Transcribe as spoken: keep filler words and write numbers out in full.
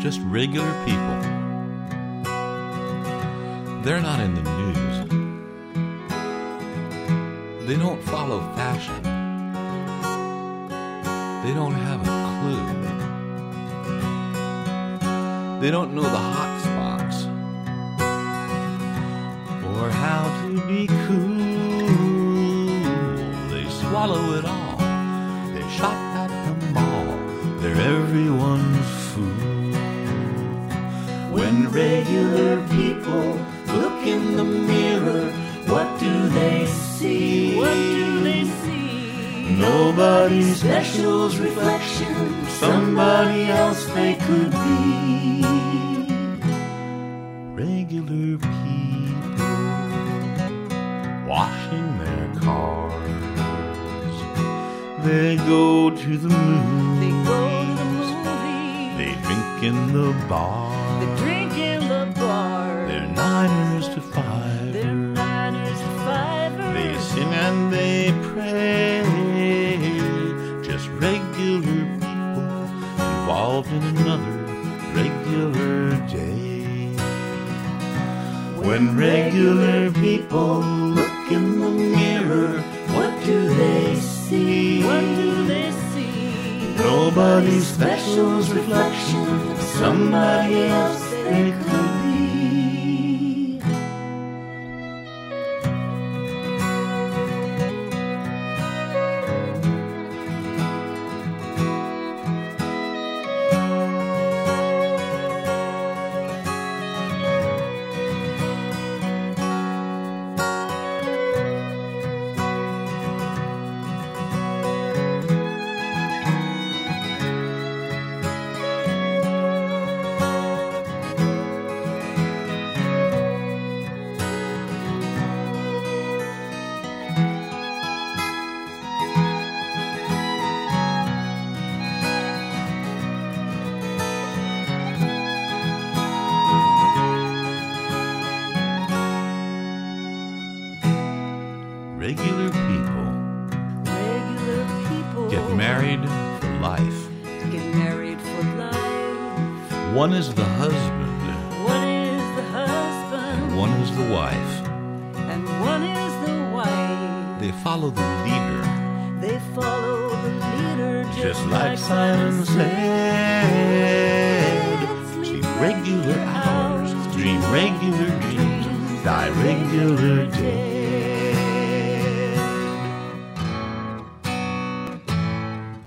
just regular people. They're not in the news. They don't follow fashion. They don't have a clue. They don't know the hot spots or how to be cool. They swallow it all. They shop at the mall. They're everyone's fool. When regular people look in the mirror, what do they see? What do they see? Nobody special's reflection, somebody else they could be. Regular people washing their cars. They go to the movies. They go to the movies. They drink in the bar. They drink in the bar. They're niners to fivers. They're niners to fivers. They sing and they pray. Just regular people involved in another regular day. When regular people look in the mirror, what do they see? What do they see? Nobody special's reflection, somebody else they could be. Regular people Regular people get married for life. Get married for life. One is the husband, One is the husband, and one is the wife. and one is the wife. They follow the leader, They follow the leader just, just like Simon said. Sleep regular hours, dream regular dreams, die regular days.